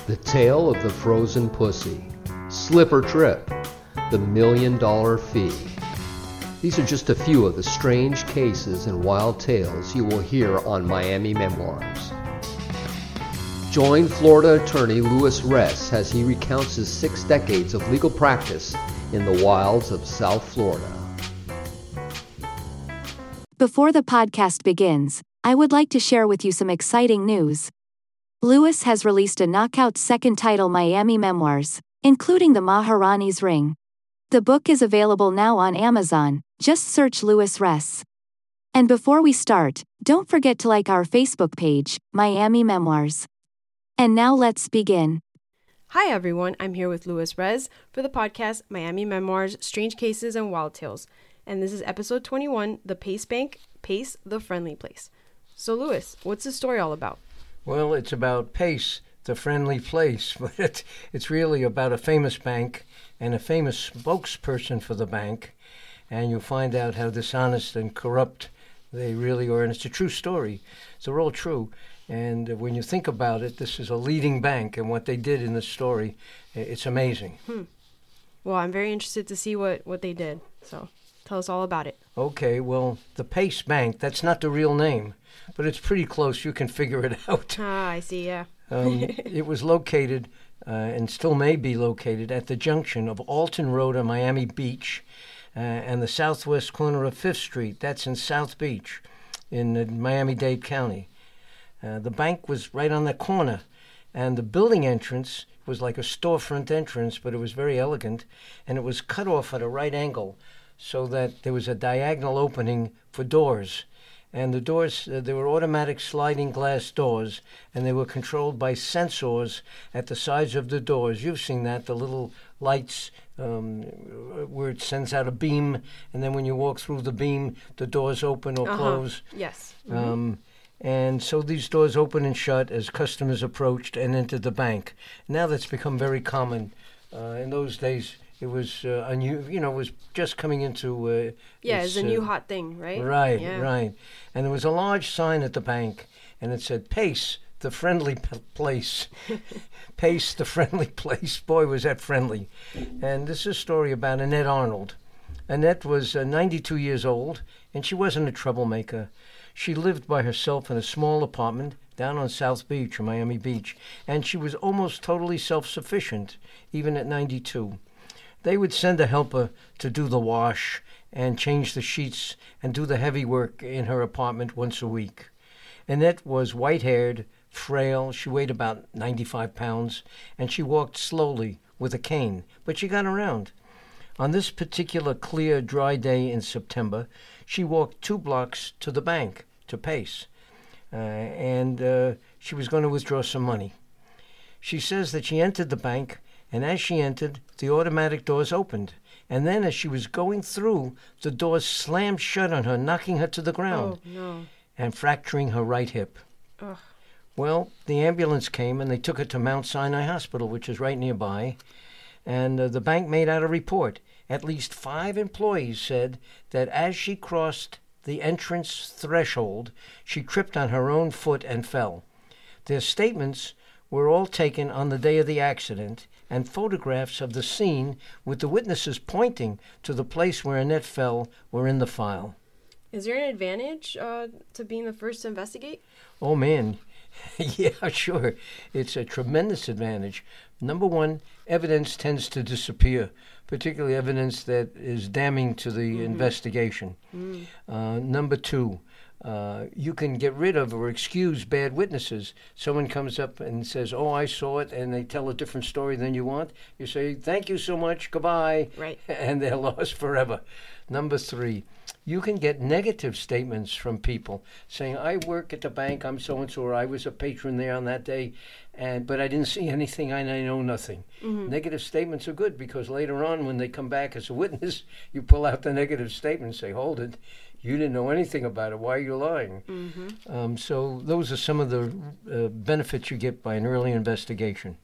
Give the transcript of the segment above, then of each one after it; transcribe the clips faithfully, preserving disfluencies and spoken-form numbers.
The Tale of the Frozen Pussy, Slip or Trip, The Million Dollar Fee. These are just a few of the strange cases and wild tales you will hear on Miami Memoirs. Join Florida attorney Louis Ress as he recounts his six decades of legal practice in the wilds of South Florida. Before the podcast begins, I would like to share with you some exciting news. Louis has released a knockout second title, Miami Memoirs, including The Maharani's Ring. The book is available now on Amazon. Just search Louis Ress. And before we start, don't forget to like our Facebook page, Miami Memoirs. And now let's begin. Hi everyone, I'm here with Louis Ress for the podcast Miami Memoirs, Strange Cases and Wild Tales. And this is episode twenty-one, The Pace Bank, Pace, the Friendly Place. So Louis, what's the story all about? Well, it's about Pace, the friendly place, but it's, it's really about a famous bank and a famous spokesperson for the bank, and you'll find out how dishonest and corrupt they really are, and it's a true story. So they're all true, and when you think about it, this is a leading bank, and what they did in the story, it's amazing. Hmm. Well, I'm very interested to see what, what they did, so tell us all about it. Okay, well, the Pace Bank, that's not the real name, but it's pretty close. You can figure it out. Ah, I see, yeah. um, it was located, uh, and still may be located, at the junction of Alton Road and Miami Beach uh, and the southwest corner of Fifth Street. That's in South Beach in uh, Miami-Dade County. Uh, the bank was right on the corner, and the building entrance was like a storefront entrance, but it was very elegant, and it was cut off at a right angle so that there was a diagonal opening for doors. And the doors, uh, they were automatic sliding glass doors, and they were controlled by sensors at the sides of the doors. You've seen that, the little lights um, where it sends out a beam, and then when you walk through the beam, the doors open or uh-huh. close. Yes. Mm-hmm. Um, and so these doors open and shut as customers approached and entered the bank. Now that's become very common. Uh, in those days, it was uh, unu- you know, it was just coming into uh, yeah, it's it's a new uh, hot thing, right? Right, yeah. right. And there was a large sign at the bank, and it said, Pace, the friendly p- place. Pace, the friendly place. Boy, was that friendly. And this is a story about Annette Arnold. Annette was uh, ninety-two years old, and she wasn't a troublemaker. She lived by herself in a small apartment down on South Beach, or Miami Beach, and she was almost totally self-sufficient, even at ninety-two. They would send a helper to do the wash and change the sheets and do the heavy work in her apartment once a week. Annette was white-haired, frail. She weighed about ninety-five pounds, and she walked slowly with a cane, but she got around. On this particular clear, dry day in September, she walked two blocks to the bank, to Pace, uh, and uh, she was going to withdraw some money. She says that she entered the bank, and as she entered, the automatic doors opened. And then as she was going through, the doors slammed shut on her, knocking her to the ground Oh, no. and fracturing her right hip. Ugh. Well, the ambulance came, and they took her to Mount Sinai Hospital, which is right nearby. And uh, the bank made out a report. At least five employees said that as she crossed the entrance threshold, she tripped on her own foot and fell. Their statements were all taken on the day of the accident, and photographs of the scene with the witnesses pointing to the place where Annette fell were in the file. Is there an advantage uh, to being the first to investigate? Oh, man. Yeah, sure. It's a tremendous advantage. Number one, evidence tends to disappear, particularly evidence that is damning to the mm-hmm. investigation. Mm. Uh, number two, Uh, you can get rid of or excuse bad witnesses. Someone comes up and says, oh, I saw it, and they tell a different story than you want. You say, thank you so much, goodbye, right. and they're lost forever. Number three, you can get negative statements from people saying, I work at the bank, I'm so-and-so, or I was a patron there on that day, and but I didn't see anything, and I know nothing. Mm-hmm. Negative statements are good because later on when they come back as a witness, you pull out the negative statement and say, hold it. You didn't know anything about it. Why are you lying? Mm-hmm. Um, so those are some of the uh, benefits you get by an early investigation.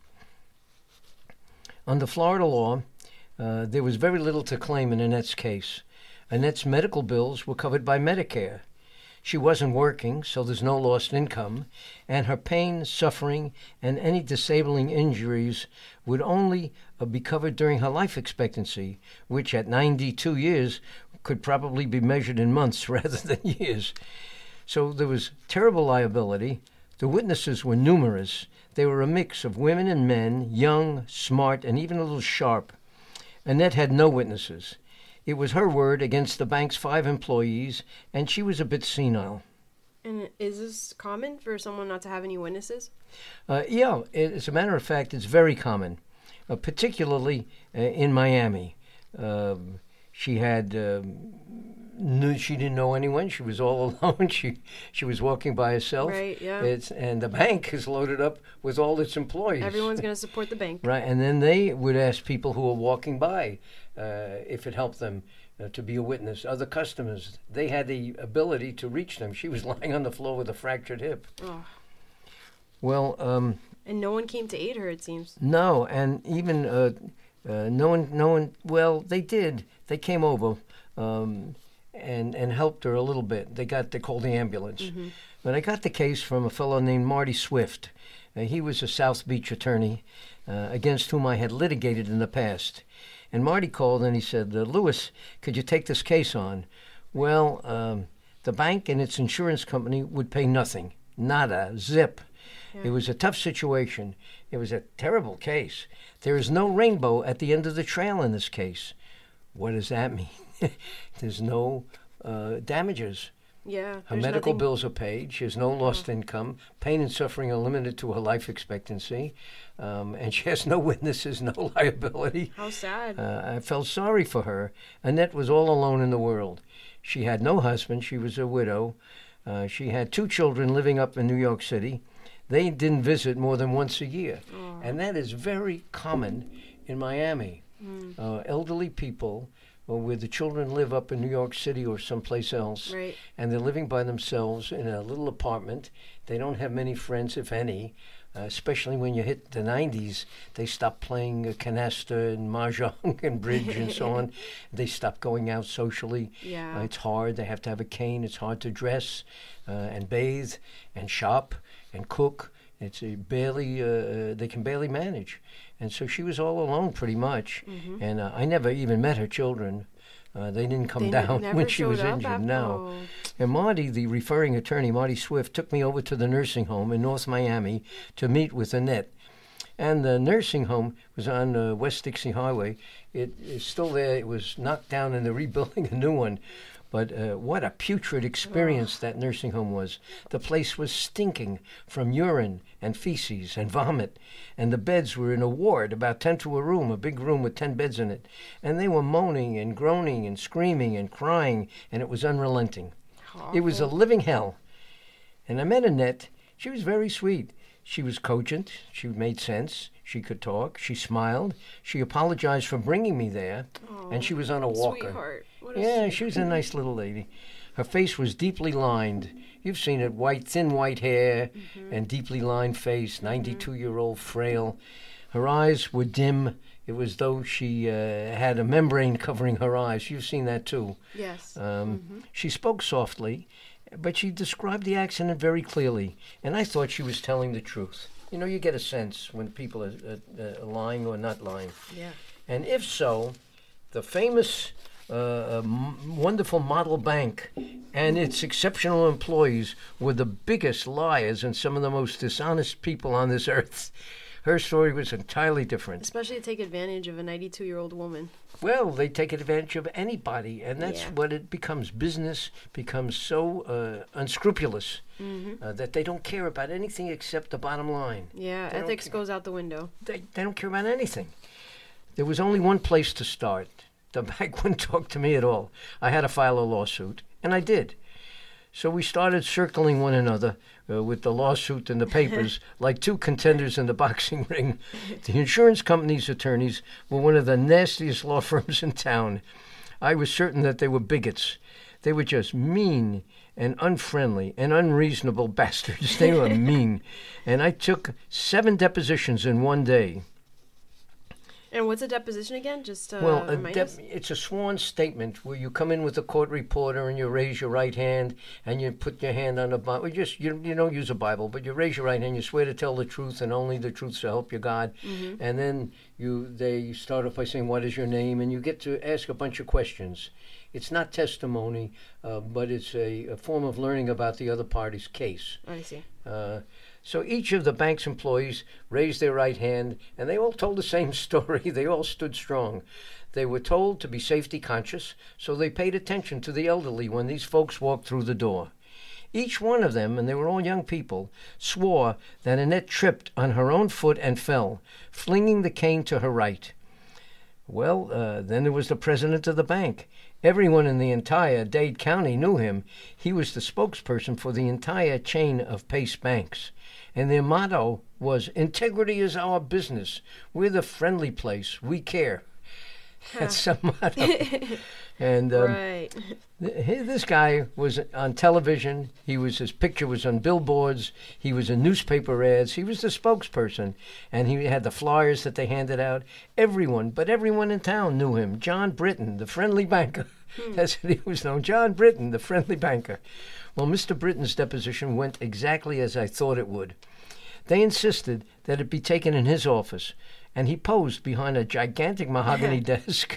Under Florida law, uh, there was very little to claim in Annette's case. Annette's medical bills were covered by Medicare. She wasn't working, so there's no lost income, and her pain, suffering, and any disabling injuries would only uh, be covered during her life expectancy, which at ninety-two years could probably be measured in months rather than years. So there was terrible liability. The witnesses were numerous. They were a mix of women and men, young, smart, and even a little sharp. Annette had no witnesses. It was her word against the bank's five employees, and she was a bit senile. And is this common for someone not to have any witnesses? Uh, yeah, it, as a matter of fact, it's very common, uh, particularly uh, in Miami. Um, she had, um, knew, she didn't know anyone. She was all alone. She she was walking by herself. Right, yeah. It's, and the bank is loaded up with all its employees. Everyone's going to support the bank. Right, and then they would ask people who were walking by uh, if it helped them uh, to be a witness. Other customers, they had the ability to reach them. She was lying on the floor with a fractured hip. Oh. Well, um, And no one came to aid her, it seems. no, and even uh, uh, no one, no one. Well, they did. They came over um, and and helped her a little bit. They got they called the ambulance. Mm-hmm. But I got the case from a fellow named Marty Swift. Uh, he was a South Beach attorney uh, against whom I had litigated in the past. And Marty called and he said, uh, Lewis, could you take this case on? Well, um, the bank and its insurance company would pay nothing, nada, zip. Yeah. It was a tough situation. It was a terrible case. There is no rainbow at the end of the trail in this case. What does that mean? There's no uh, damages. Yeah. Her there's medical nothing- bills are paid. She has no lost income. Pain and suffering are limited to her life expectancy. Um, and she has no witnesses, no liability. How sad. Uh, I felt sorry for her. Annette was all alone in the world. She had no husband. She was a widow. Uh, she had two children living up in New York City. They didn't visit more than once a year. Oh. And that is very common in Miami. Mm. Uh, elderly people uh, where the children live up in New York City or someplace else, Right. and they're living by themselves in a little apartment. They don't have many friends, if any. Uh, especially when you hit the nineties, they stop playing uh, canasta and mahjong and bridge and so on. They stop going out socially. Yeah. Uh, it's hard. They have to have a cane. It's hard to dress uh, and bathe and shop and cook. It's uh, barely, uh, they can barely manage. And so she was all alone pretty much. Mhm. And uh, I never even met her children. Uh, they didn't come They n- down never when she was showed up injured. after- No. Oh. And Marty, the referring attorney, Marty Swift, took me over to the nursing home in North Miami to meet with Annette. And the nursing home was on uh, West Dixie Highway. It is still there. It was knocked down and they're rebuilding a new one. But uh, what a putrid experience that nursing home was. The place was stinking from urine and feces and vomit. And the beds were in a ward, about ten to a room, a big room with ten beds in it. And they were moaning and groaning and screaming and crying, and it was unrelenting. It was a Awful. living hell. And I met Annette. She was very sweet. She was cogent. She made sense. She could talk. She smiled. She apologized for bringing me there. Oh, And she was on a walker. Sweetheart. What a Yeah, sweet- she was a nice little lady. Her face was deeply lined. You've seen it, white, thin white hair and deeply lined face, ninety-two-year-old frail. Her eyes were dim. It was though she uh, had a membrane covering her eyes. You've seen that too. Yes. Um, She spoke softly, but she described the accident very clearly, and I thought she was telling the truth. You know, you get a sense when people are uh, uh, lying or not lying. Yeah. And if so, the famous, uh, m- wonderful model bank and its exceptional employees were the biggest liars and some of the most dishonest people on this earth. Her story was entirely different. Especially to take advantage of a ninety-two-year-old woman. Well, they take advantage of anybody, and that's Yeah. what it becomes. Business becomes so uh, unscrupulous Mm-hmm. uh, that they don't care about anything except the bottom line. Yeah, They don't ethics care. goes out the window. They, they don't care about anything. There was only one place to start. The bank wouldn't talk to me at all. I had to file a lawsuit, and I did. So we started circling one another uh, with the lawsuit in the papers like two contenders in the boxing ring. The insurance company's attorneys were one of the nastiest law firms in town. I was certain that they were bigots. They were just mean and unfriendly and unreasonable bastards. They were mean. And I took seven depositions in one day. And what's a deposition again? Just uh, Well, a remind dep- us? it's a sworn statement where you come in with a court reporter and you raise your right hand and you put your hand on the Bible. Just you, you don't use a Bible, but you raise your right hand. You swear to tell the truth and only the truth, so help you God. Mm-hmm. And then you they start off by saying, "What is your name?" And you get to ask a bunch of questions. It's not testimony, uh, but it's a, a form of learning about the other party's case. Oh, I see. Uh, so each of the bank's employees raised their right hand, and they all told the same story. They all stood strong. They were told to be safety conscious, so they paid attention to the elderly when these folks walked through the door. Each one of them, and they were all young people, swore that Annette tripped on her own foot and fell, flinging the cane to her right. Well, uh, then there was the president of the bank. Everyone in the entire Dade County knew him. He was the spokesperson for the entire chain of Pace banks. And their motto was, "Integrity is our business. We're the friendly place. We care." That's the motto. And um, Right. th- this guy was on television. He was his picture was on billboards. He was in newspaper ads. He was the spokesperson, and he had the flyers that they handed out. Everyone, but everyone in town knew him. John Britton, the friendly banker. That's what he was known. John Britton, the friendly banker. Well, Mister Britton's deposition went exactly as I thought it would. They insisted that it be taken in his office, and he posed behind a gigantic mahogany desk.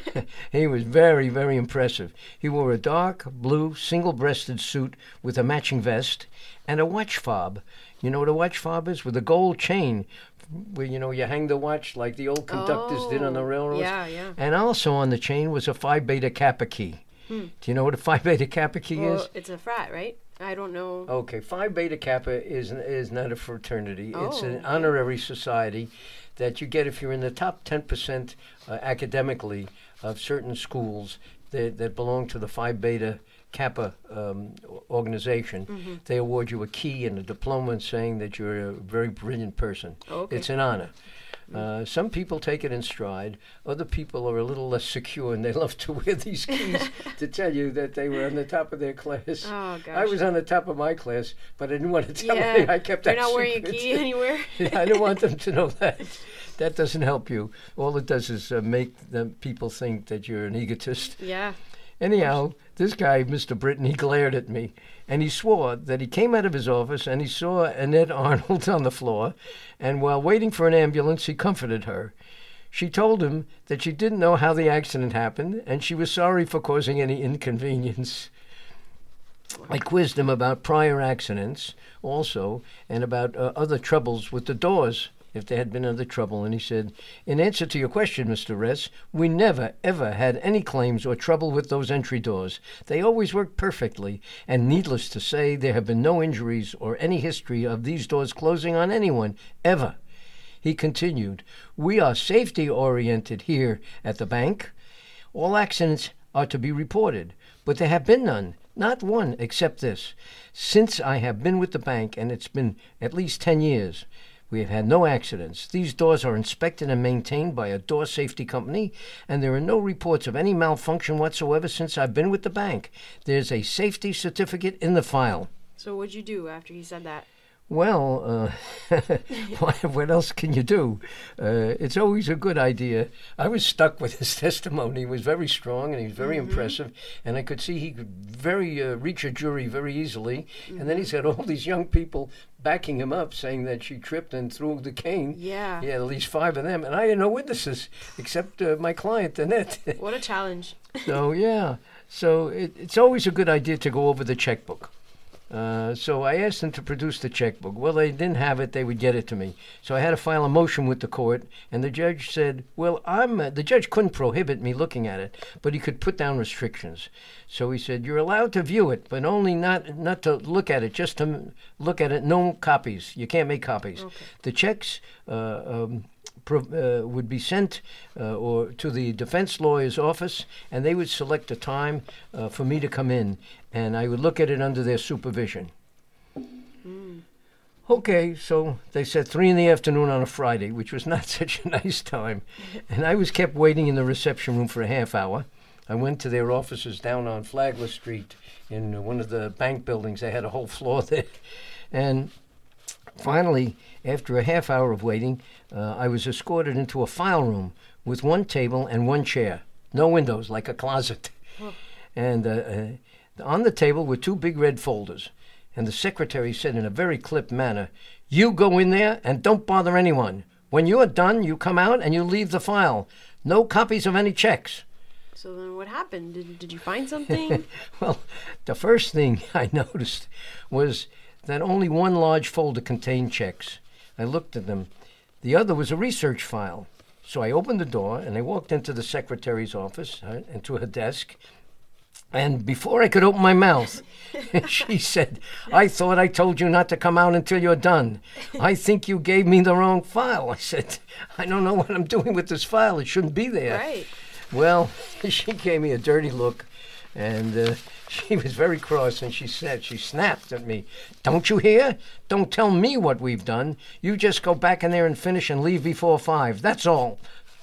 He was very, very impressive. He wore a dark blue single-breasted suit with a matching vest and a watch fob. You know what a watch fob is? With a gold chain where, you know, you hang the watch like the old conductors did on the Oh, railroads. yeah, yeah. And also on the chain was a Phi Beta Kappa key. Hmm. Do you know what a Phi Beta Kappa key Well, is? it's a frat, right? I don't know. Okay, Phi Beta Kappa is is not a fraternity. It's Oh, an okay. honorary society that you get if you're in the top ten percent uh, academically of certain schools that, that belong to the Phi Beta Kappa um, o- organization. Mm-hmm. They award you a key and a diploma saying that you're a very brilliant person. Okay. It's an honor. Uh, some people take it in stride. Other people are a little less secure, and they love to wear these keys to tell you that they were on the top of their class. Oh, gosh. I was on the top of my class, but I didn't want to tell Yeah. them. I kept You're that not wearing a secret. key anywhere? I don't want them to know that. That doesn't help you. All it does is uh, make the people think that you're an egotist. Yeah. Anyhow, this guy, Mister Britton, he glared at me, and he swore that he came out of his office and he saw Annette Arnold on the floor, and while waiting for an ambulance, he comforted her. She told him that she didn't know how the accident happened, and she was sorry for causing any inconvenience. I quizzed him about prior accidents also, and about uh, other troubles with the doors, if there had been other trouble. And he said, "In answer to your question, Mister Ress, we never, ever had any claims or trouble with those entry doors. They always worked perfectly, and needless to say, there have been no injuries or any history of these doors closing on anyone, ever." He continued, "We are safety-oriented here at the bank. All accidents are to be reported, but there have been none, not one except this. Since I have been with the bank, and it's been at least ten years, we have had no accidents. These doors are inspected and maintained by a door safety company, and there are no reports of any malfunction whatsoever since I've been with the bank. There's a safety certificate in the file." So what'd you do after he said that? Well, uh, what, what else can you do? Uh, it's always a good idea. I was stuck with his testimony. He was very strong and he was very Mm-hmm. impressive, and I could see he could very uh, reach a jury very easily. Mm-hmm. And then he's got all these young people backing him up, saying that she tripped and threw the cane. Yeah. He had at least five of them, and I had no witnesses except uh, my client, Annette. What a challenge. So, yeah. So it, it's always a good idea to go over the checkbook. Uh, so I asked them to produce the checkbook. Well, they didn't have it. They would get it to me. So I had to file a motion with the court, and the judge said, well, I'm, uh, the judge couldn't prohibit me looking at it, but he could put down restrictions. So he said, you're allowed to view it, but only not, not to look at it, just to m- look at it, no copies. You can't make copies. Okay. The checks uh, um, pro- uh, would be sent uh, or to the defense lawyer's office, and they would select a time uh, for me to come in, and I would look at it under their supervision. Mm. Okay, so they said three in the afternoon on a Friday, which was not such a nice time, and I was kept waiting in the reception room for a half hour. I went to their offices down on Flagler Street in one of the bank buildings. They had a whole floor there, and Finally, after a half hour of waiting, uh, I was escorted into a file room with one table and one chair. No windows, like a closet. Oh. And uh, uh, on the table were two big red folders. And the secretary said in a very clipped manner, "You go in there and don't bother anyone. When you're done, you come out and you leave the file. No copies of any checks." So then what happened? Did, did you find something? Well, the first thing I noticed was that only one large folder contained checks. I looked at them. The other was a research file. So I opened the door and I walked into the secretary's office, uh, into her desk. And before I could open my mouth, she said, "I thought I told you not to come out until you're done. I think you gave me the wrong file." I said, "I don't know what I'm doing with this file. It shouldn't be there." Right. Well, she gave me a dirty look, and uh, she was very cross, and she said, she snapped at me, "Don't you hear? Don't tell me what we've done. You just go back in there and finish and leave before five. That's all."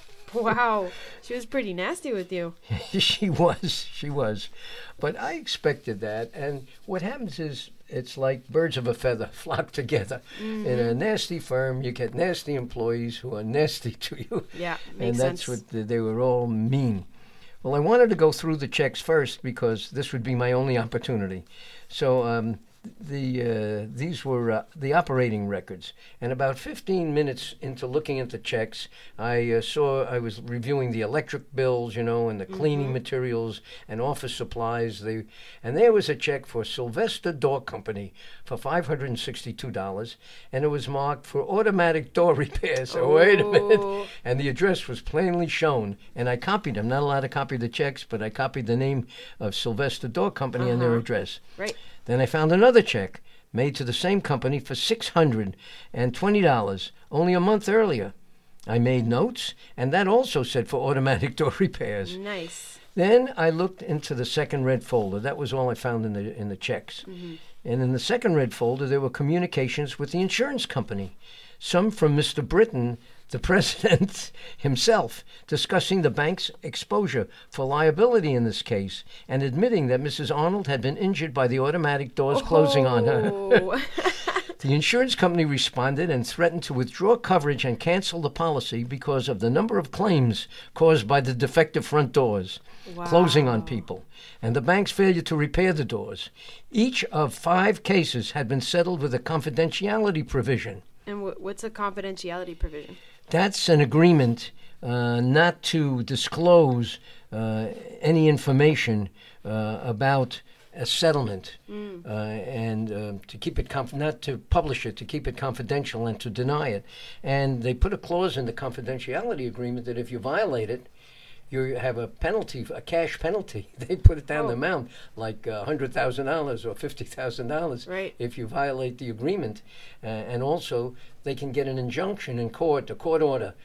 Wow. She was pretty nasty with you. She was, she was. But I expected that, and what happens is it's like birds of a feather flock together. Mm-hmm. In a nasty firm, you get nasty employees who are nasty to you. Yeah, makes and that's sense. what the, they were all mean. Well, I wanted to go through the checks first because this would be my only opportunity. So um, the uh, these were uh, the operating records. And about fifteen minutes into looking at the checks, I uh, saw I was reviewing the electric bills, you know, and the cleaning mm-hmm. materials and office supplies. They, and there was a check for Sylvester Door Company for five hundred sixty-two dollars, and it was marked for automatic door repair. So oh. wait a minute. And the address was plainly shown. And I copied them. Not allowed to copy the checks, but I copied the name of Sylvester Door Company uh-huh. and their address. Right. Then I found another check made to the same company for six hundred twenty dollars only a month earlier. I made notes, and that also said for automatic door repairs. Nice. Then I looked into the second red folder. That was all I found in the in the checks. Mm-hmm. And in the second red folder, there were communications with the insurance company, some from Mister Britton, the president himself, discussing the bank's exposure for liability in this case and admitting that Missus Arnold had been injured by the automatic doors oh. closing on her. The insurance company responded and threatened to withdraw coverage and cancel the policy because of the number of claims caused by the defective front doors wow. closing on people and the bank's failure to repair the doors. Each of five cases had been settled with a confidentiality provision. And w- what's a confidentiality provision? That's an agreement uh, not to disclose uh, any information uh, about a settlement mm. uh, and uh, to keep it conf- not to publish it, to keep it confidential and to deny it. And they put a clause in the confidentiality agreement that if you violate it, you have a penalty, a cash penalty. They put it down oh. the amount, like uh, one hundred thousand dollars or fifty thousand dollars right. if you violate the agreement. Uh, and also, they can get an injunction in court, a court order,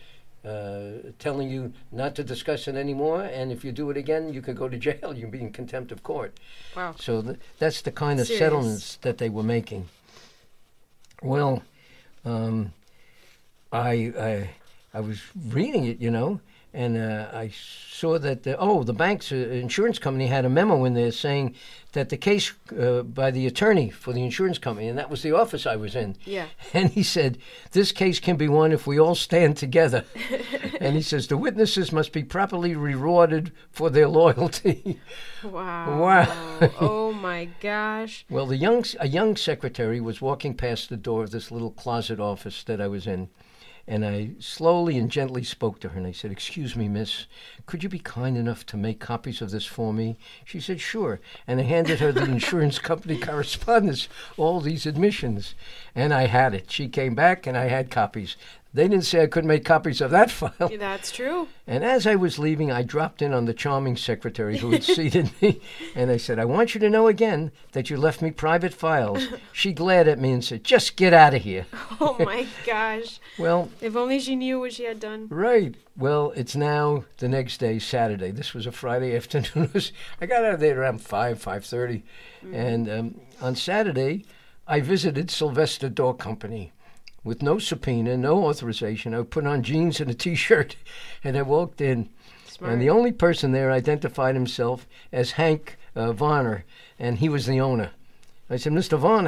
uh, telling you not to discuss it anymore. And if you do it again, you could go to jail. You'll be in contempt of court. Wow. So th- that's the kind of Serious. settlements that they were making. Well, um, I, I, I was reading it, you know, and uh, I saw that, the, oh, the bank's uh, insurance company had a memo in there saying that the case uh, by the attorney for the insurance company, and that was the office I was in. Yeah. And he said, this case can be won if we all stand together. And he says, the witnesses must be properly rewarded for their loyalty. Wow. Wow. Oh, my gosh. Well, the young, a young secretary was walking past the door of this little closet office that I was in. And I slowly and gently spoke to her, and I said, excuse me, miss, could you be kind enough to make copies of this for me? She said, sure. And I handed her the insurance company correspondence, all these admissions. And I had it. She came back, and I had copies. They didn't say I couldn't make copies of that file. That's true. And as I was leaving, I dropped in on the charming secretary who had seated me, and I said, I want you to know again that you left me private files. She glared at me and said, just get out of here. Oh, my gosh. Well, if only she knew what she had done. Right. Well, it's now the next day, Saturday. This was a Friday afternoon. I got out of there around five, five thirty. Mm. And um, on Saturday, I visited Sylvester Door Company. With no subpoena, no authorization. I put on jeans and a T-shirt, and I walked in. Smart. And the only person there identified himself as Hank uh, Varner, and he was the owner. I said, Mister Varner,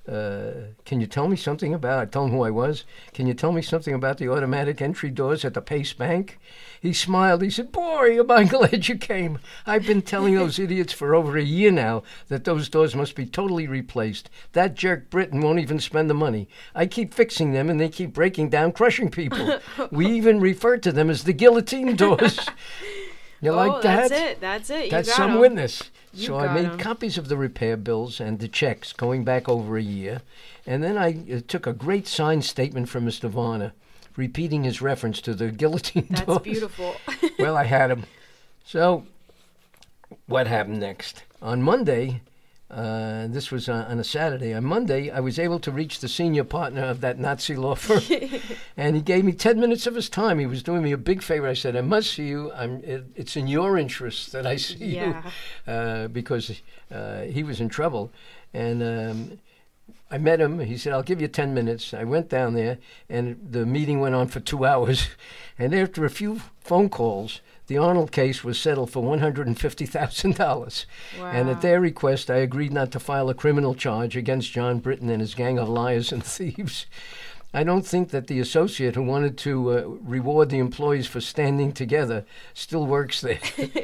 uh, can you tell me something about, I told him who I was, can you tell me something about the automatic entry doors at the Pace Bank? He smiled. He said, boy, am I glad you came. I've been telling those idiots for over a year now that those doors must be totally replaced. That jerk Britain won't even spend the money. I keep fixing them, and they keep breaking down, crushing people. We even refer to them as the guillotine doors. You oh, like that? That's it. That's it. You That's got some 'em. witness. You So I got made 'em. copies of the repair bills and the checks going back over a year. And then I uh, took a great signed statement from Mister Varner, repeating his reference to the guillotine That's doors. beautiful. Well, I had him. So what happened next? On Monday, uh, this was on, on a Saturday, on Monday, I was able to reach the senior partner of that Nazi law firm. And he gave me ten minutes of his time. He was doing me a big favor. I said, I must see you. I'm, it, it's in your interest that I see Yeah. you. Uh, because uh, he was in trouble. And um, I met him. He said, I'll give you ten minutes. I went down there, and the meeting went on for two hours. And after a few phone calls, the Arnold case was settled for one hundred fifty thousand dollars. Wow. And at their request, I agreed not to file a criminal charge against John Britton and his gang of liars and thieves. I don't think that the associate who wanted to uh, reward the employees for standing together still works there.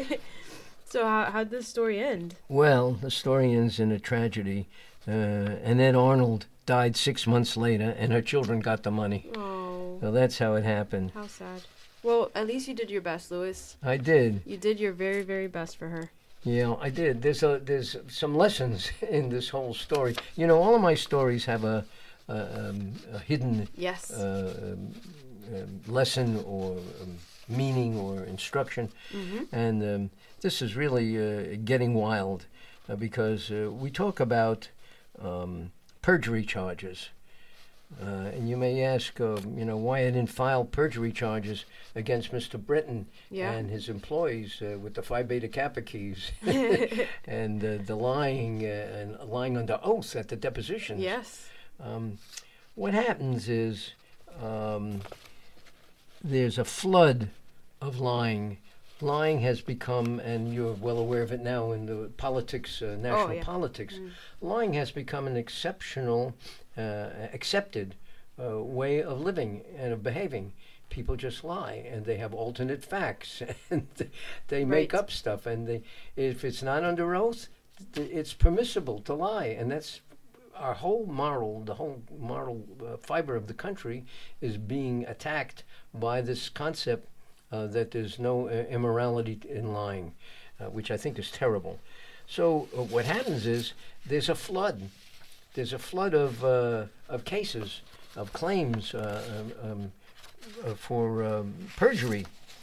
So how how'd this story end? Well, the story ends in a tragedy. Uh, Annette Arnold died six months later, and her children got the money. Oh, So that's how it happened. how sad. Well, at least you did your best, Louis. I did. You did your very, very best for her. Yeah, I did. There's a there's some lessons in this whole story. You know, all of my stories have a, a, um, a hidden Yes. uh, um, um, lesson or um, meaning or instruction, Mm-hmm. and um, this is really uh, getting wild uh, because uh, we talk about um, perjury charges. Uh, and you may ask, uh, you know, why I didn't file perjury charges against Mister Britton Yeah. and his employees uh, with the Phi Beta Kappa keys and uh, the lying uh, and lying under oath at the depositions. Yes. Um, what happens is um, there's a flood of lying. Lying has become, and you're well aware of it now in the politics, uh, national yeah. politics, Mm. lying has become an exceptional, uh, accepted uh, way of living and of behaving. People just lie, and they have alternate facts, and they make Right. up stuff. And they, if it's not under oath, th- it's permissible to lie, and that's our whole moral, the whole moral uh, fiber of the country is being attacked by this concept uh, that there's no uh, immorality in lying, uh, which I think is terrible. So uh, what happens is there's a flood. There's a flood of uh, of cases, of claims uh, um, um, uh, for um, perjury,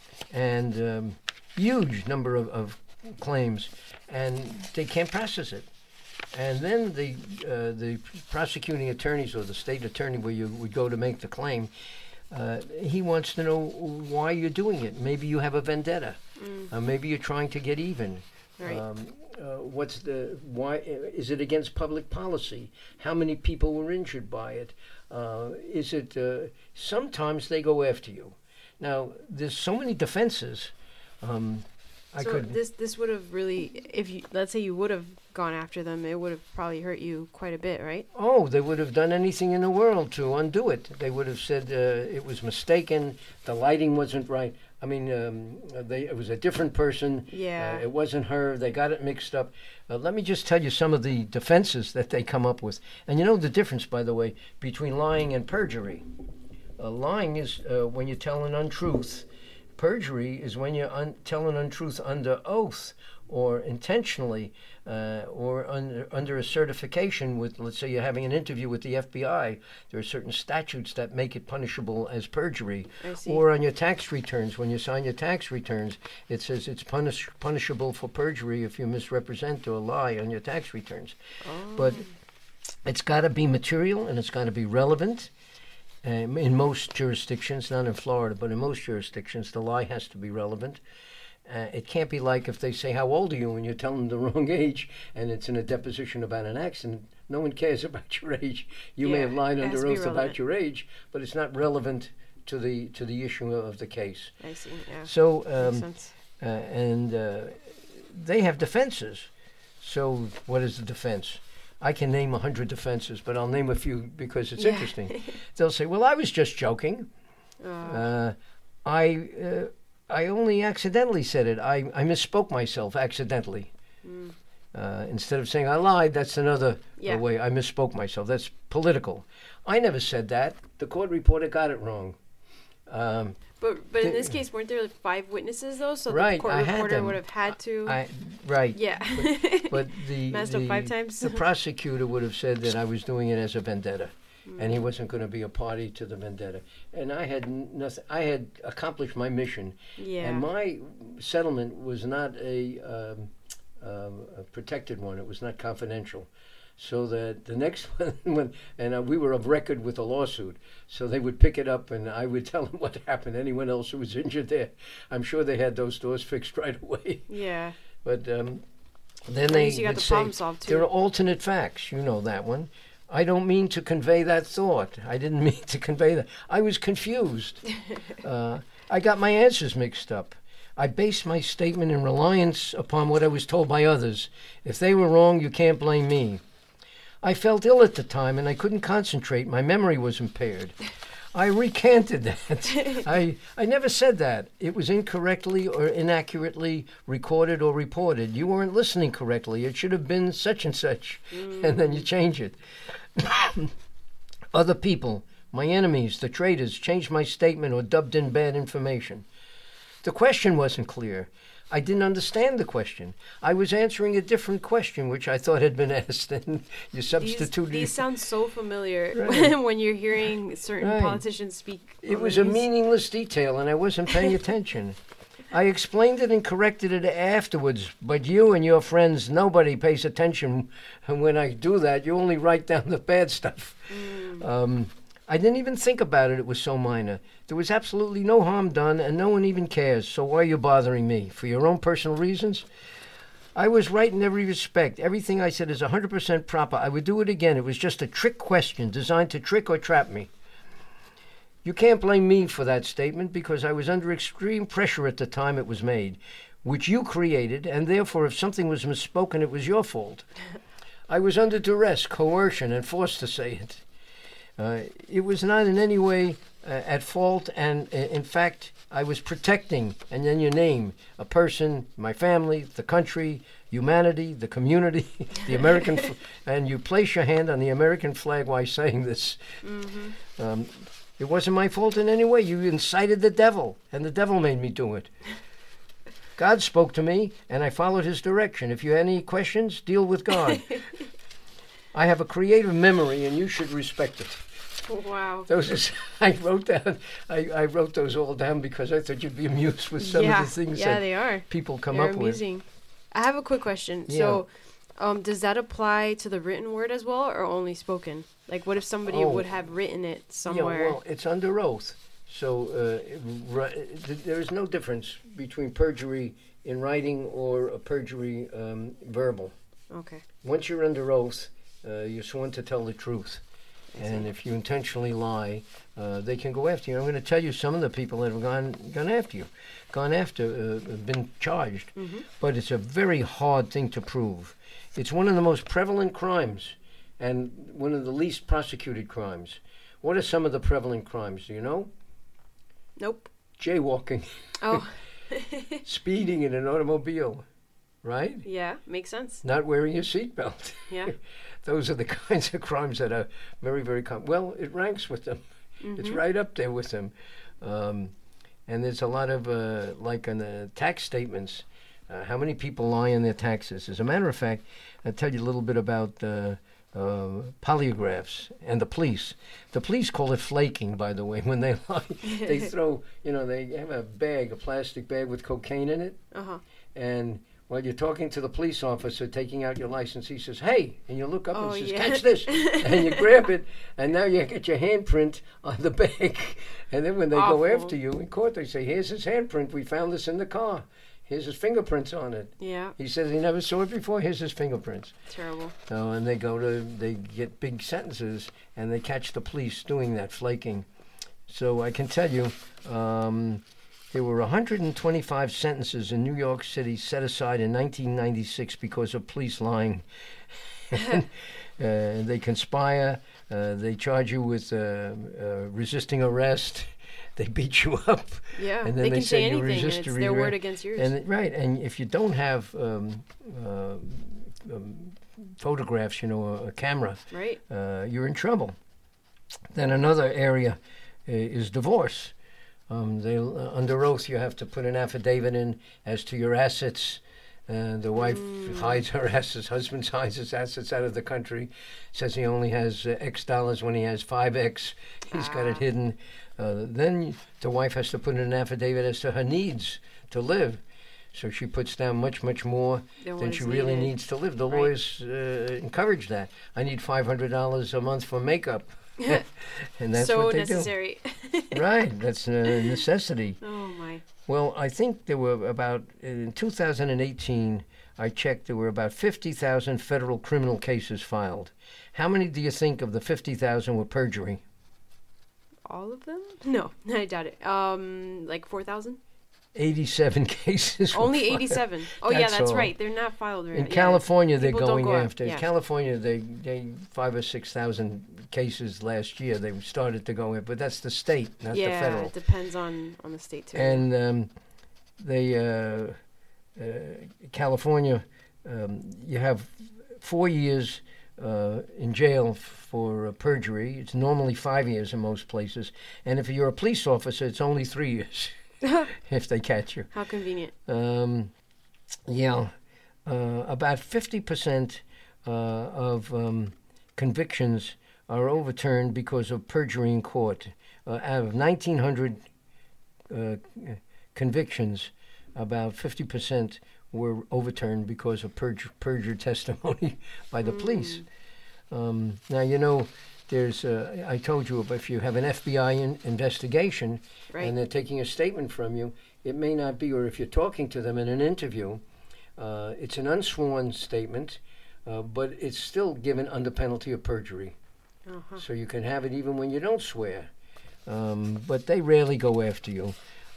and um, huge number of, of claims, and they can't process it. And then the uh, the prosecuting attorneys or the state attorney where you would go to make the claim, uh, he wants to know why you're doing it. Maybe you have a vendetta. Mm. Uh, maybe you're trying to get even. Right. Um, uh, what's the why? Is it against public policy? How many people were injured by it? Uh, is it? Uh, sometimes they go after you. Now there's so many defenses. Um, I so could. this this would have really, if you let's say you would have gone after them, it would have probably hurt you quite a bit, right? Oh, they would have done anything in the world to undo it. They would have said uh, it was mistaken, the lighting wasn't right. I mean, um, they, it was a different person. Yeah. Uh, it wasn't her. They got it mixed up. Uh, let me just tell you some of the defenses that they come up with. And you know the difference, by the way, between lying and perjury. Uh, lying is uh, when you tell an untruth. Perjury is when you un- tell an untruth under oath or intentionally uh, or under, under a certification with, let's say you're having an interview with the F B I. There are certain statutes that make it punishable as perjury. I see. Or on your tax returns, when you sign your tax returns, it says it's punish- punishable for perjury if you misrepresent or lie on your tax returns. Oh. But it's got to be material and it's got to be relevant. Um, in most jurisdictions, not in Florida, but in most jurisdictions, the lie has to be relevant. Uh, it can't be like if they say, how old are you, when you tell them the wrong age, and it's in a deposition about an accident. No one cares about your age. You may Yeah, have lied it has under to be oath about relevant. your age, but it's not relevant to the to the issue of the case. I see. Yeah. So, Makes um, sense. uh, and uh, they have defenses. So what is the defense? I can name a hundred defenses, but I'll name a few because it's Yeah. interesting. They'll say, well, I was just joking. Oh. Uh, I uh, I only accidentally said it. I, I misspoke myself accidentally. Mm. Uh, instead of saying I lied, that's another Yeah. uh, way. I misspoke myself. That's political. I never said that. The court reporter got it wrong. Um, But but in the- this case, weren't there like five witnesses though? So Right, the court I had reporter them. would have had to. I right. yeah. But the Messed up the, five times. the prosecutor would have said that I was doing it as a vendetta, Mm. and he wasn't going to be a party to the vendetta. And I had n- nothing. I had accomplished my mission, yeah. and my settlement was not a, um, um, a protected one. It was not confidential. So that the next one, when, and uh, we were of record with a lawsuit, so they would pick it up, and I would tell them what happened. Anyone else who was injured there, I'm sure they had those doors fixed right away. yeah. But um, then At they least you got would the say, problem solved too. there are alternate facts. You know that one. I don't mean to convey that thought. I didn't mean to convey that. I was confused. uh, I got my answers mixed up. I based my statement in reliance upon what I was told by others. If they were wrong, you can't blame me. I felt ill at the time and I couldn't concentrate. My memory was impaired. I recanted that. I, I never said that. It was incorrectly or inaccurately recorded or reported. You weren't listening correctly. It should have been such and such. Mm. And then you change it. Other people, my enemies, the traitors, changed my statement or dubbed in bad information. The question wasn't clear. I didn't understand the question. I was answering a different question, which I thought had been asked, and you substituted. These, these sound so familiar Right. when you're hearing certain Right. politicians speak. It on was the a news. meaningless detail, and I wasn't paying attention. I explained it and corrected it afterwards, but you and your friends, nobody pays attention. And when I do that, you only write down the bad stuff. Mm. Um, I didn't even think about it. It was so minor. There was absolutely no harm done, and no one even cares. So why are you bothering me? For your own personal reasons? I was right in every respect. Everything I said is one hundred percent proper. I would do it again. It was just a trick question designed to trick or trap me. You can't blame me for that statement because I was under extreme pressure at the time it was made, which you created, and therefore if something was misspoken, it was your fault. I was under duress, coercion, and forced to say it. Uh, it was not in any way uh, at fault, and uh, in fact, I was protecting, and then you name a person, my family, the country, humanity, the community, the American, f- and you place your hand on the American flag while saying this. Mm-hmm. Um, it wasn't my fault in any way. You incited the devil, and the devil made me do it. God spoke to me, and I followed his direction. If you have any questions, deal with God. I have a creative memory, and you should respect it. Wow. Those is, I wrote down. I, I wrote those all down because I thought you'd be amused with some yeah. of the things yeah, that they are. people come They're up amusing. I have a quick question. Yeah. So, um, does that apply to the written word as well, or only spoken? Like, what if somebody Oh. would have written it with. somewhere? Yeah, well, it's under oath, so uh, it, ri- th- there is no difference between perjury in writing or a perjury um, verbal. Okay. Once you're under oath, uh, you're sworn to tell the truth. And if you intentionally lie, uh, they can go after you. I'm going to tell you some of the people that have gone gone after you, gone after, uh, been charged. Mm-hmm. But it's a very hard thing to prove. It's one of the most prevalent crimes and one of the least prosecuted crimes. What are some of the prevalent crimes? Do you know? Nope. Jaywalking, Oh. speeding in an automobile, right? Yeah, makes sense. Not wearing your seatbelt. Yeah. Those are the kinds of crimes that are very, very common. Well, it ranks with them. Mm-hmm. It's right up there with them. Um, and there's a lot of, uh, like on the tax statements, uh, how many people lie on their taxes. As a matter of fact, I'll tell you a little bit about uh, uh, polygraphs and the police. The police call it flaking, by the way, when they lie. They throw, you know, they have a bag, a plastic bag with cocaine in it, Uh-huh. and while you're talking to the police officer taking out your license, he says, "Hey," and you look up Oh, and says, yeah. "Catch this," and you grab it, and now you get your handprint on the bag. And then when they Awful. go after you in court, they say, "Here's his handprint. We found this in the car. Here's his fingerprints on it." Yeah. He says he never saw it before. Here's his fingerprints. Terrible. So, and they go to, they get big sentences, and they catch the police doing that flaking. So I can tell you, um, there were one hundred twenty-five sentences in New York City set aside in nineteen ninety-six because of police lying. And Uh, they conspire. Uh, they charge you with uh, uh, resisting arrest. They beat you up. Yeah, and then they, they can say say you anything, and resist it's to their re- word against yours. And right, and if you don't have um, uh, um, photographs, you know, a, a camera, right, uh, you're in trouble. Then another area uh, is divorce. Um, they uh, under oath, you have to put an affidavit in as to your assets. Uh, the wife Mm. hides her assets. Husband hides his assets out of the country. Says he only has uh, X dollars when he has five X. He's got it Ah. hidden. Uh, then the wife has to put in an affidavit as to her needs to live. So she puts down much, much more Than what than is she really needed. needs to live. The Right. lawyers uh, encourage that. I need five hundred dollars a month for makeup. And that's so what they necessary. do. Right, that's a necessity. Oh my. Well, I think there were about, in two thousand eighteen, I checked, there were about fifty thousand federal criminal cases filed. How many do you think of the fifty thousand were perjury? All of them? No, I doubt it. Um, like four thousand? eighty-seven cases. were Only filed. eighty-seven. Oh yeah, That's that's all. right. They're not filed right. In yeah. California, they're People don't going go af- after. yeah. California, they, they five or six thousand cases last year. They started to go in, but that's the state, not yeah, the federal. it depends on on the state too. And um, they, uh, uh, California, um, you have four years uh, in jail for uh, perjury. It's normally five years in most places. And if you're a police officer, it's only three years if they catch you. How convenient. Um, yeah, uh, about fifty percent uh, of um, convictions are overturned because of perjury in court. Uh, out of nineteen hundred uh, convictions, about fifty percent were overturned because of perj- perjured testimony by the Mm. police. Um, now, you know, there's, uh, I told you, if you have an F B I in- investigation Right. and they're taking a statement from you, it may not be, or if you're talking to them in an interview, uh, it's an unsworn statement, uh, but it's still given under penalty of perjury. Uh-huh. So you can have it even when you don't swear. Um, but they rarely go after you.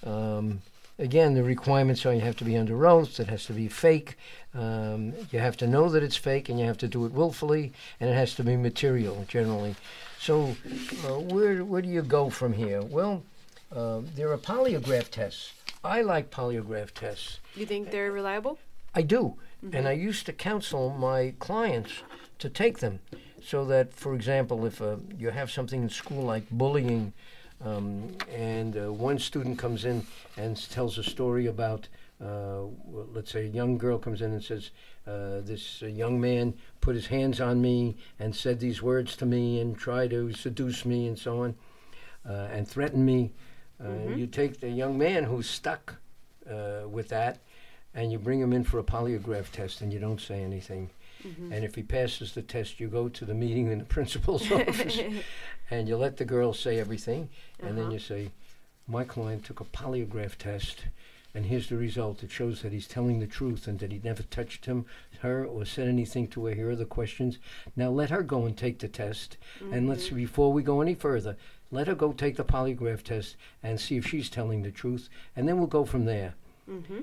Um, again, the requirements are you have to be under oath, it has to be fake, um, you have to know that it's fake, and you have to do it willfully, and it has to be material, generally. So uh, where, where do you go from here? Well, uh, there are polygraph tests. I like polygraph tests. You think they're reliable? I do. And I used to counsel my clients to take them so that, for example, if uh, you have something in school like bullying, um, and uh, one student comes in and s- tells a story about, uh, well, let's say a young girl comes in and says, uh, this uh, young man put his hands on me and said these words to me and tried to seduce me and so on, uh, and threatened me. Uh, Mhm. You take the young man who's stuck uh, with that, and you bring him in for a polygraph test, and you don't say anything. Mhm. And if he passes the test, you go to the meeting in the principal's office, and you let the girl say everything, and then Uh-huh. you say, my client took a polygraph test, and here's the result. It shows that he's telling the truth and that he never touched him, her, or said anything to her. Here are the questions. Now let her go and take the test, and let's, before we go any further, let her go take the polygraph test and see if she's telling the truth, and then we'll go from there. Mm-hmm.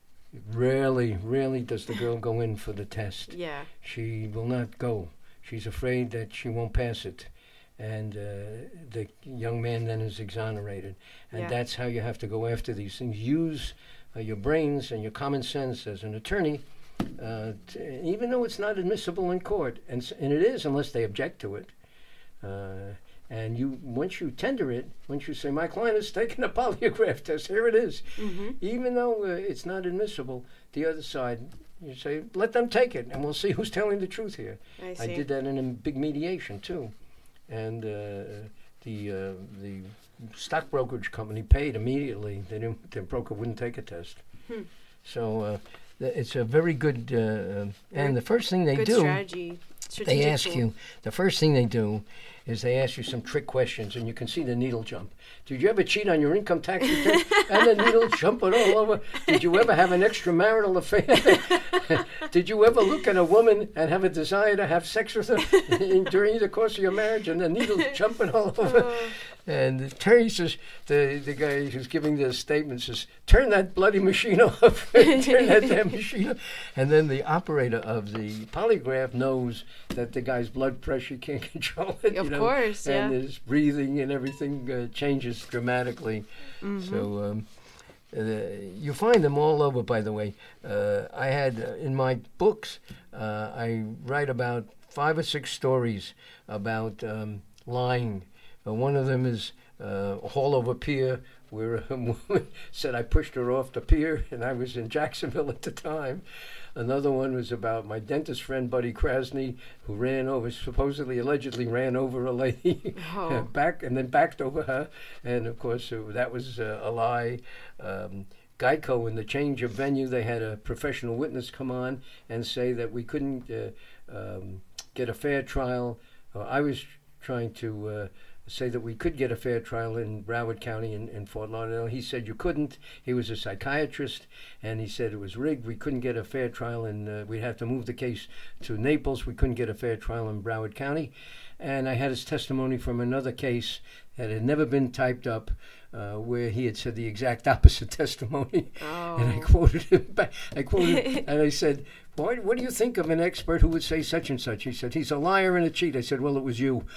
Rarely, rarely does the girl go in for the test. Yeah. She will not go. She's afraid that she won't pass it. And uh, the young man then is exonerated. And Yeah. that's how you have to go after these things. Use uh, your brains and your common sense as an attorney, uh, t- even though it's not admissible in court. And, s- and it is unless they object to it. Uh, and you, once you tender it, once you say, my client has taken a polygraph test, here it is. Mm-hmm. Even though uh, it's not admissible, the other side, you say, let them take it, and we'll see who's telling the truth here. I see. I did that in a big mediation, too. And uh, the uh, the stock brokerage company paid immediately. They didn't, the broker wouldn't take a test. Hmm. So uh, th- it's a very good, uh, and the first thing they Good do, strategy. they strategic ask tool. you, the first thing they do is they ask you some trick questions, and you can see the needle jump. Did you ever cheat on your income tax return? And the needle jumping all over. Did you ever have an extramarital affair? Did you ever look at a woman and have a desire to have sex with her in, during the course of your marriage? And the needle jumping all over. And the attorney says, the, the guy who's giving the statement says, turn that bloody machine off. Turn that damn machine off. And then the operator of the polygraph knows that the guy's blood pressure can't control it. Of you know, course, yeah. And his breathing and everything uh, changes dramatically. Mm-hmm. So um, uh, you find them all over, by the way. Uh, I had, uh, in my books, uh, I write about five or six stories about um, lying. Uh, one of them is uh, Hall over Pier, where a woman said I pushed her off the pier, and I was in Jacksonville at the time. Another one was about my dentist friend, Buddy Krasny, who ran over, supposedly, allegedly ran over a lady, oh. back and then backed over her. And, of course, uh, that was uh, a lie. Um, Geico, in the change of venue, they had a professional witness come on and say that we couldn't uh, um, get a fair trial. Uh, I was trying to uh, say that we could get a fair trial in Broward County in, in Fort Lauderdale. He said you couldn't. He was a psychiatrist, and he said it was rigged. We couldn't get a fair trial, and uh, we'd have to move the case to Naples. We couldn't get a fair trial in Broward County. And I had his testimony from another case that had never been typed up, uh, where he had said the exact opposite testimony. Oh. And I quoted him back. I quoted, and I said, Why, what do you think of an expert who would say such and such? He said, he's a liar and a cheat. I said, well, it was you.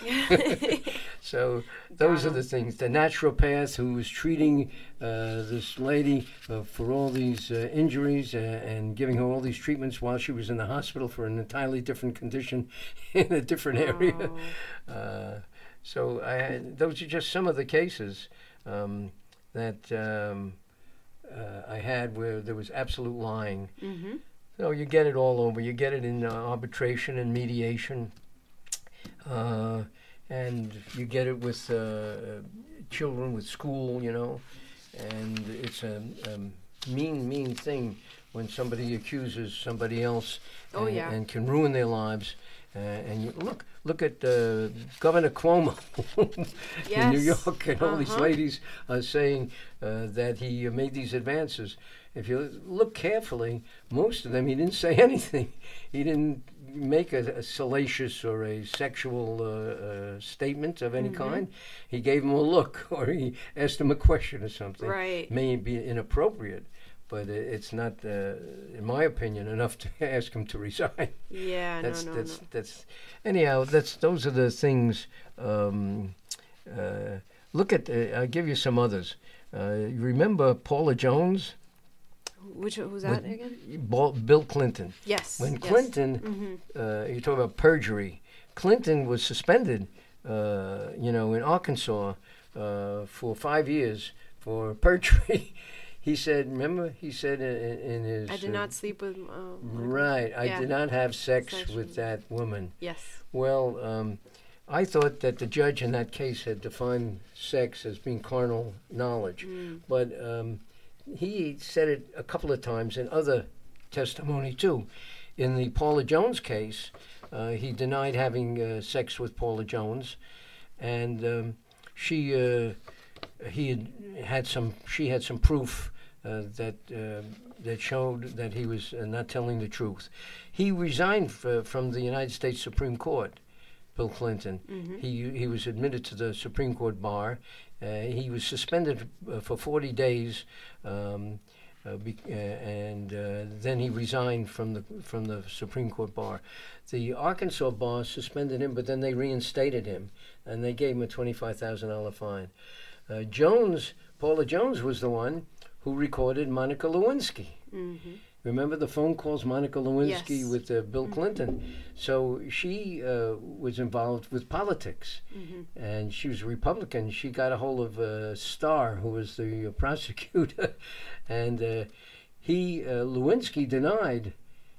So those are the things. The naturopath who was treating uh, this lady uh, for all these uh, injuries uh, and giving her all these treatments while she was in the hospital for an entirely different condition in a different area. Oh. Uh, so I had, those are just some of the cases um, that um, uh, I had where there was absolute lying. Mm-hmm. So you get it all over. You get it in uh, arbitration and mediation. Uh, and you get it with uh, children, with school, you know. And it's a, a mean, mean thing when somebody accuses somebody else oh, and, yeah. and can ruin their lives. Uh, and you look, look at uh, Governor Cuomo yes. in New York, and all uh-huh. these ladies are saying uh, that he uh, made these advances. If you look carefully, most of them, he didn't say anything. He didn't make a, a salacious or a sexual uh, uh, statement of any mm-hmm. kind. He gave him a look, or he asked him a question or something. Right. May be inappropriate, but it's not, uh, in my opinion, enough to ask him to resign. Yeah, that's, no, no, that's, no. That's, anyhow, that's those are the things. Um, uh, look at, uh, I'll give you some others. Uh, you remember Paula Jones? Which who's that With again? Bill, Bill Clinton. Yes. When yes. Clinton, mm-hmm. uh, you talk about perjury. Clinton was suspended, uh, you know, in Arkansas uh, for five years for perjury. He said, remember, he said in, in his... I did uh, not sleep with... Uh, right, I yeah. did not have sex Sexual. with that woman. Yes. Well, um, I thought that the judge in that case had defined sex as being carnal knowledge. Mm. But um, he said it a couple of times in other testimony, too. In the Paula Jones case, uh, he denied having uh, sex with Paula Jones. And um, she... Uh, He had, had some. She had some proof uh, that uh, that showed that he was uh, not telling the truth. He resigned f- from the United States Supreme Court. Bill Clinton. Mm-hmm. He he was admitted to the Supreme Court bar. Uh, he was suspended uh, for forty days, um, uh, be- uh, and uh, then he resigned from the from the Supreme Court bar. The Arkansas bar suspended him, but then they reinstated him, and they gave him a twenty-five thousand dollars fine. Uh, Jones, Paula Jones was the one who recorded Monica Lewinsky. Mm-hmm. Remember the phone calls, Monica Lewinsky yes. with uh, Bill mm-hmm. Clinton? So she uh, was involved with politics, mm-hmm. and she was a Republican. She got a hold of uh, Starr, who was the uh, prosecutor, and uh, he, uh, Lewinsky, denied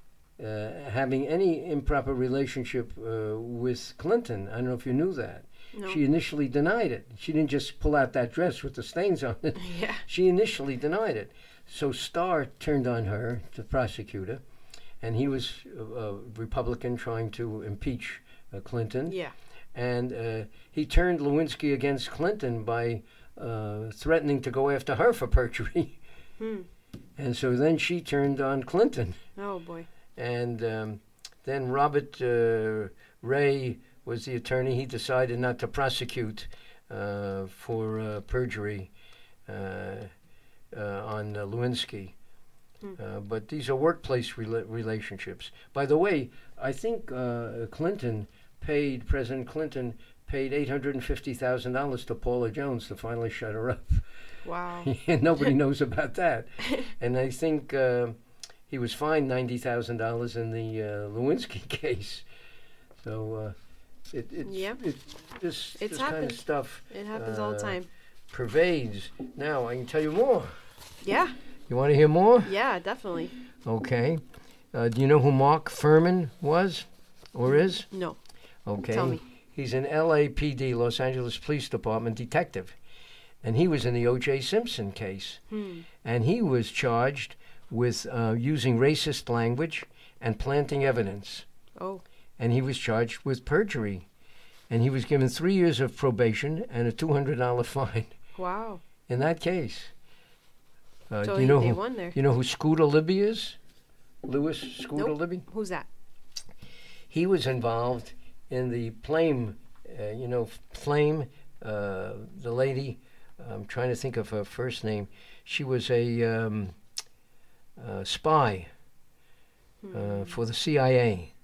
uh, having any improper relationship uh, with Clinton. I don't know if you knew that. No. She initially denied it. She didn't just pull out that dress with the stains on it. Yeah. She initially denied it. So Starr turned on her, the prosecutor, and he was a, a Republican trying to impeach uh, Clinton. Yeah. and uh, he turned Lewinsky against Clinton by uh, threatening to go after her for perjury. Hmm. And so then she turned on Clinton. Oh, boy. And um, then Robert uh, Ray was the attorney. He decided not to prosecute uh, for uh, perjury uh, uh, on uh, Lewinsky. Hmm. Uh, but these are workplace rela- relationships. By the way, I think uh, Clinton paid, President Clinton paid eight hundred fifty thousand dollars to Paula Jones to finally shut her up. Wow. And nobody knows about that. And I think uh, he was fined ninety thousand dollars in the uh, Lewinsky case. So uh, it, it's, Yep. it, this, It's this kind happened. of stuff It happens all the uh, time. pervades. Now, I can tell you more. Yeah. You want to hear more? Yeah, definitely. Okay. Uh, do you know who Mark Furman was or is? No. Okay. Tell me. He's an L A P D, Los Angeles Police Department detective. And he was in the O J Simpson case. Hmm. And he was charged with uh, using racist language and planting evidence. Oh. And he was charged with perjury. And he was given three years of probation and a two hundred dollars fine Wow. in that case. Uh, So do you he- know they who, won there. You know who Scooter Libby is? Louis Scooter Nope. Libby? Who's that? He was involved in the Flame, uh, you know, Flame, uh, the lady, I'm trying to think of her first name. She was a um, uh, spy uh, for the C I A.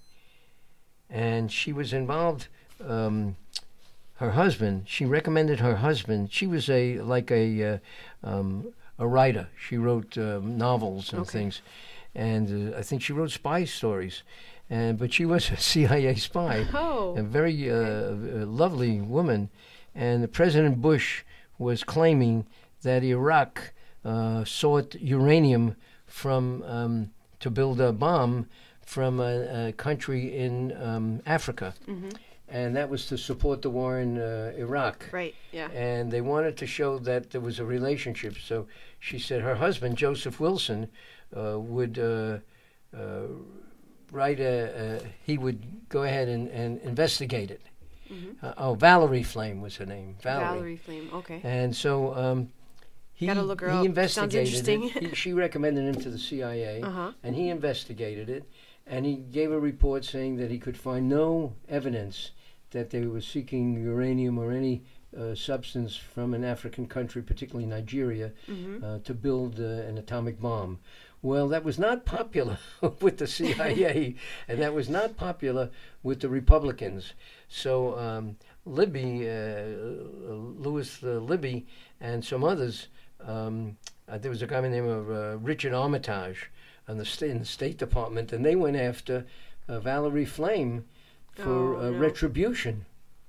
And she was involved, um, her husband, she recommended her husband, she was a, like a, uh, um, a writer. She wrote uh, novels and Okay. things. And uh, I think she wrote spy stories. And but she was a C I A spy, Oh. a very uh, uh, lovely woman. And President Bush was claiming that Iraq uh, sought uranium from um, to build a bomb from a, a country in um, Africa, Mm-hmm. and that was to support the war in uh, Iraq. Right. Yeah. And they wanted to show that there was a relationship. So she said her husband, Joseph Wilson, uh, would uh, uh, write a, a, he would go ahead and, and investigate it. Mm-hmm. Uh, oh, Valerie Flame was her name. Valerie. Valerie Flame. Okay. And so um, he, Gotta look her he up. investigated Sounds it. interesting. He, she recommended him to the C I A, Uh-huh. and he investigated it. And he gave a report saying that he could find no evidence that they were seeking uranium or any uh, substance from an African country, particularly Nigeria, Mm-hmm. uh, to build uh, an atomic bomb. Well, that was not popular with the C I A, and that was not popular with the Republicans. So um, Libby, uh, Louis uh, Libby, and some others, um, uh, there was a guy named uh, Richard Armitage on the sta- in the State Department, and they went after uh, Valerie Flame for Oh, uh, no. retribution.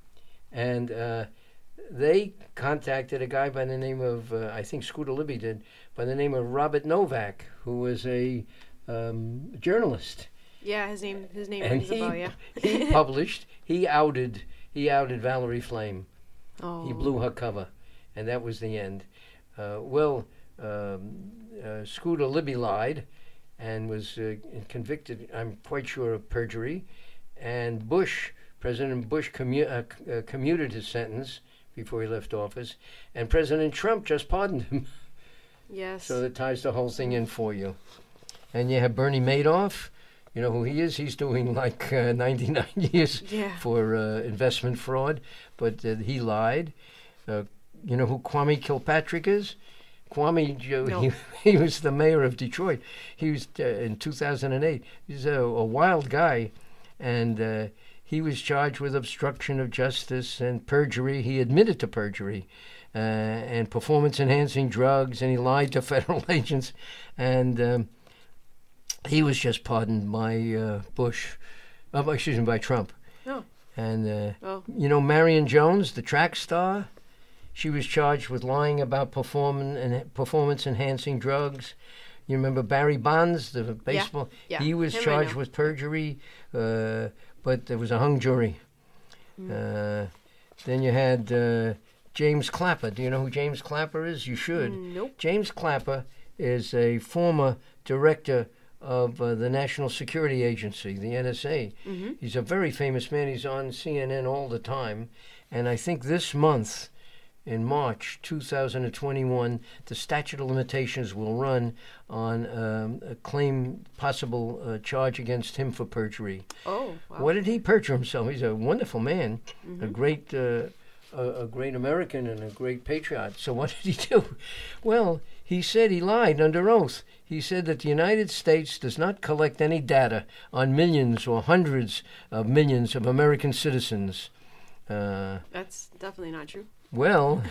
And uh, they contacted a guy by the name of, uh, I think Scooter Libby did, by the name of Robert Novak, who was a um, journalist. Yeah. His name. His name And rings a he, bell. Yeah. he published, he outed, he outed Valerie Flame. Oh. He blew her cover, and that was the end. Uh, well, um, uh, Scooter Libby lied and was uh, convicted, I'm quite sure, of perjury. And Bush, President Bush commu- uh, c- uh, commuted his sentence before he left office, and President Trump just pardoned him. Yes. So that ties the whole thing in for you. And you have Bernie Madoff. You know who he is? He's doing like uh, ninety-nine years Yeah. for uh, investment fraud, but uh, he lied. Uh, you know who Kwame Kilpatrick is? Kwame, Joe, No. he, he was the mayor of Detroit. He was uh, in two thousand eight. He's a, a wild guy, and uh, he was charged with obstruction of justice and perjury. He admitted to perjury uh, and performance-enhancing drugs, and he lied to federal agents, and um, he was just pardoned by uh, Bush, uh, excuse me, by Trump. Oh. And uh, Oh. you know Marion Jones, the track star. She was charged with lying about performance and performance-enhancing drugs. You remember Barry Bonds, the baseball? Yeah. He was Him I charged know. with perjury, uh, but there was a hung jury. Mm. Uh, then you had uh, James Clapper. Do you know who James Clapper is? You should. Nope. James Clapper is a former director of uh, the National Security Agency, the N S A. Mm-hmm. He's a very famous man. He's on C N N all the time. And I think this month, in March two thousand twenty-one, the statute of limitations will run on um, a claim, possible uh, charge against him for perjury. Oh, wow. What did he perjure himself? He's a wonderful man, Mm-hmm. a great, uh, a, a great American, and a great patriot. So what did he do? Well, he said he lied under oath. He said that the United States does not collect any data on millions or hundreds of millions of American citizens. Uh, That's definitely not true. well,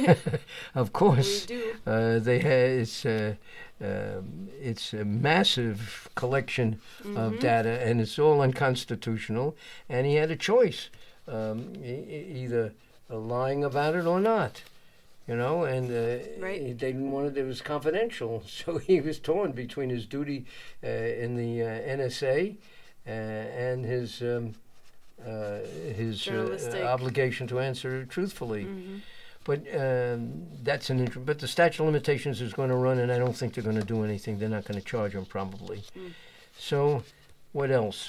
of course, We do. uh, they ha- it's uh, um it's a massive collection of data, and it's all unconstitutional. And he had a choice, um, e- e- either uh, lying about it or not. You know, and uh, Right. he- they didn't want it. It was confidential, so he was torn between his duty uh, in the uh, N S A uh, and his um, uh, his uh, Journalistic. obligation to answer truthfully. Mm-hmm. But um, that's an int- but the statute of limitations is going to run, and I don't think they're going to do anything. They're not going to charge him probably. Mm. So, what else?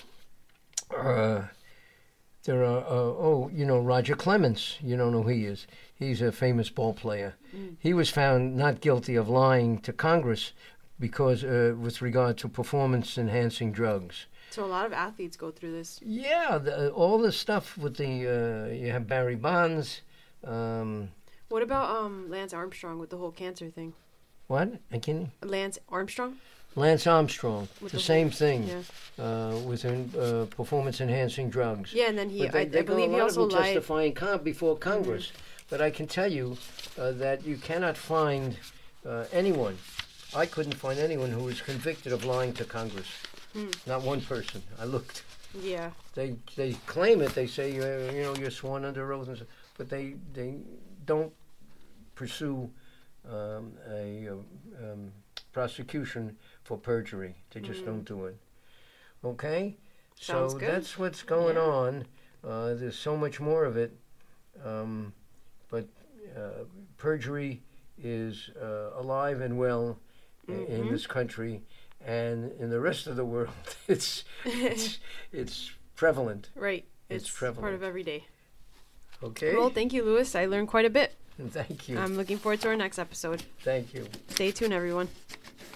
Uh, there are uh, oh, you know Roger Clemens. You don't know who he is. He's a famous ball player. Mm. He was found not guilty of lying to Congress because uh, with regard to performance-enhancing drugs. So a lot of athletes go through this. Yeah, the, all the stuff with the uh, you have Barry Bonds. Um, What about um Lance Armstrong with the whole cancer thing? what? I can Lance Armstrong? Lance Armstrong. With the the same whole- thing. Yeah. Uh, with uh, performance-enhancing drugs. Yeah, and then he, But they, I, they I believe go, a he lot also of them lied. Mm-hmm. testifying con- before Congress. But I can tell you uh, that you cannot find uh, anyone. I couldn't find anyone who was convicted of lying to Congress. Hmm. Not one person. I looked. Yeah. They they claim it. They say uh, you know you're sworn under oath, and so, but they they don't pursue um, a uh, um, prosecution for perjury. They just Mm. don't do it. Okay, Sounds so good. that's what's going Yeah. on. Uh, there's so much more of it, um, but uh, perjury is uh, alive and well i- in Mhm. this country, and in the rest of the world, it's it's it's prevalent. Right. It's It's, part prevalent. of every day. Okay. Well, thank you, Louis. I learned quite a bit. Thank you. I'm looking forward to our next episode. Thank you. Stay tuned, everyone.